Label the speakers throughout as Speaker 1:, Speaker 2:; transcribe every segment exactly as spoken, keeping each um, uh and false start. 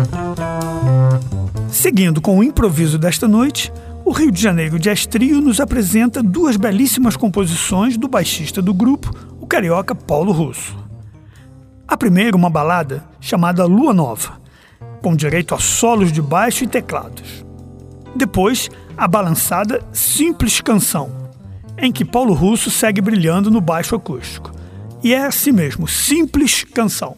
Speaker 1: Seguindo com o improviso desta noite, o Rio de Janeiro Jazz Trio nos apresenta duas belíssimas composições do baixista do grupo, o carioca Paulo Russo. A primeira, uma balada chamada Lua Nova, com direito a solos de baixo e teclados. Depois, a balançada Simples Canção, em que Paulo Russo segue brilhando no baixo acústico. E é assim mesmo, Simples Canção.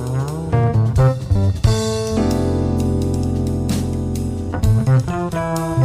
Speaker 2: Thank you.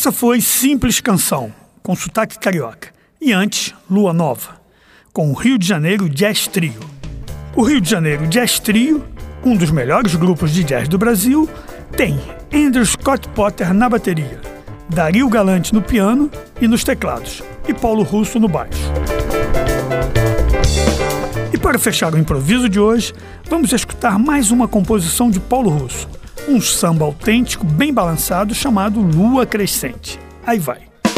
Speaker 1: Essa foi Simples Canção, com sotaque carioca. E antes, Lua Nova, com o Rio de Janeiro Jazz Trio. O Rio de Janeiro Jazz Trio, um dos melhores grupos de jazz do Brasil, tem Andrew Scott Potter na bateria, Dario Galante no piano e nos teclados, e Paulo Russo no baixo. E para fechar o improviso de hoje, vamos escutar mais uma composição de Paulo Russo, um samba autêntico bem balançado chamado Lua Crescente. Aí vai.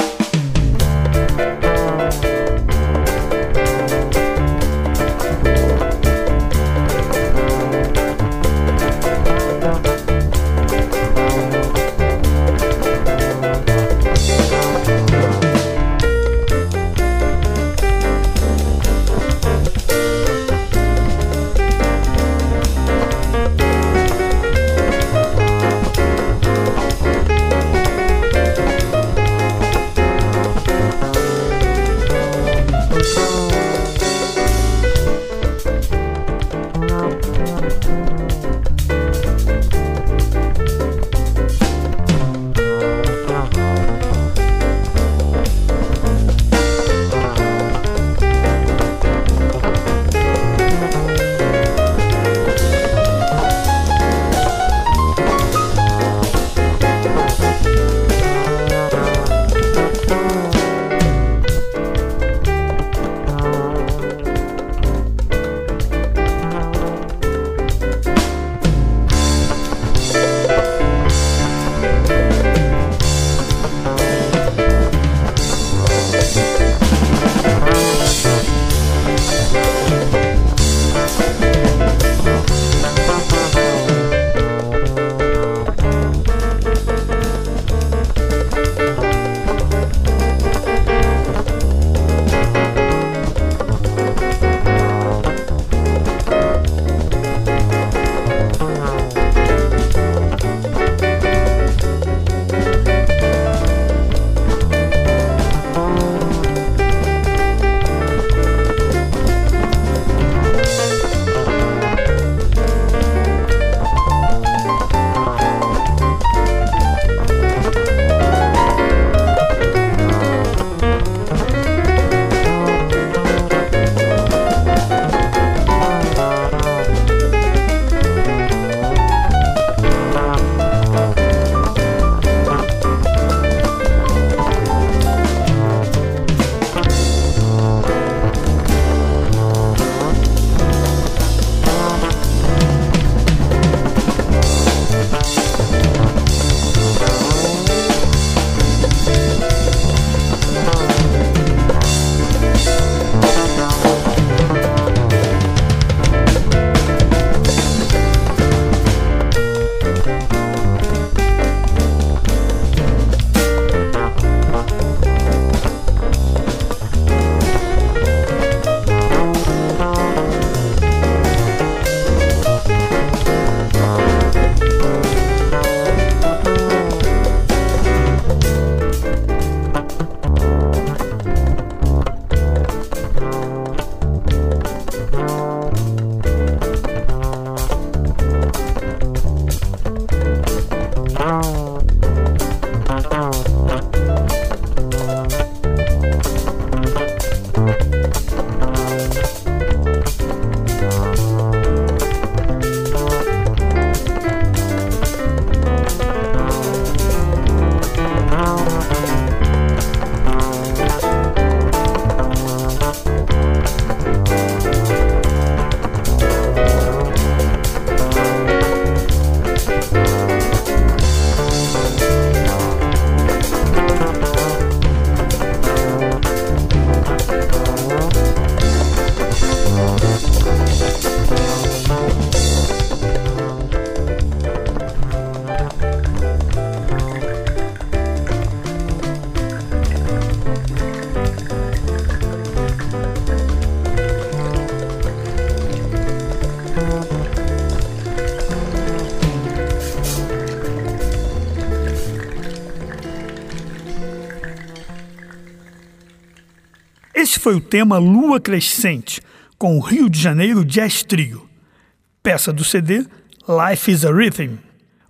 Speaker 1: Esse foi o tema Lua Crescente, com o Rio de Janeiro Jazz Trio, peça do C D Life is a Rhythm.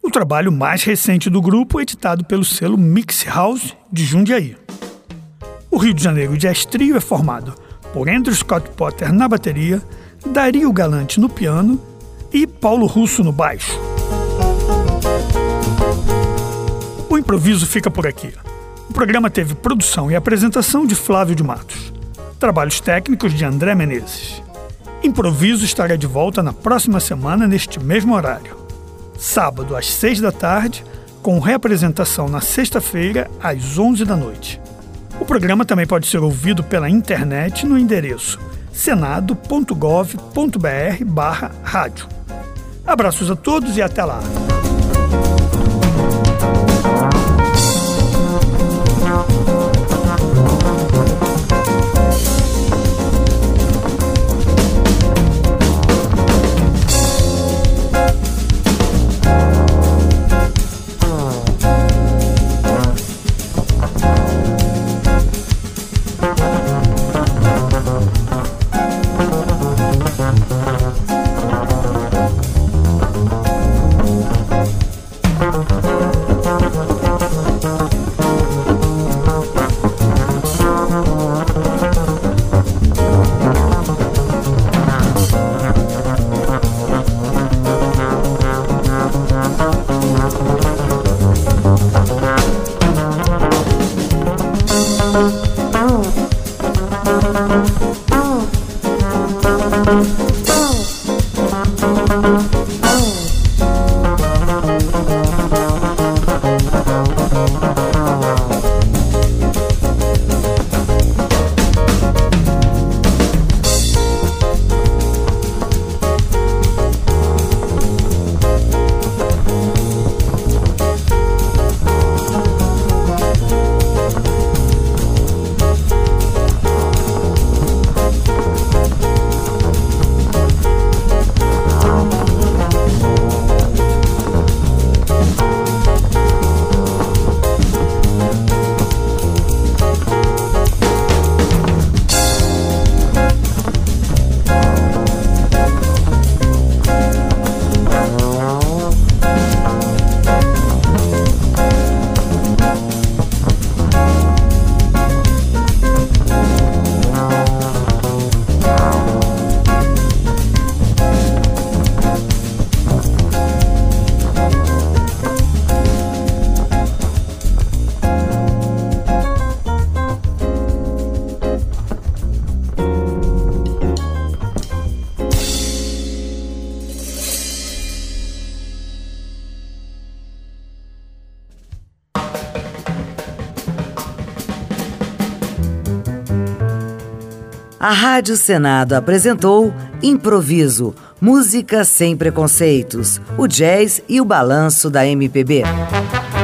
Speaker 1: o trabalho mais recente do grupo, editado pelo selo Mix House de Jundiaí. O Rio de Janeiro Jazz Trio é formado por Andrew Scott Potter na bateria, Dario Galante no piano e Paulo Russo no baixo. O improviso fica por aqui. O programa teve produção e apresentação de Flávio de Matos. Trabalhos técnicos de André Menezes. Improviso estará de volta na próxima semana neste mesmo horário. Sábado às seis da tarde, com reapresentação na sexta-feira às onze da noite. O programa também pode ser ouvido pela internet no endereço senado ponto gov ponto br barra rádio. Abraços a todos e até lá!
Speaker 2: A Rádio Senado apresentou Improviso, música sem preconceitos, o jazz e o balanço da M P B.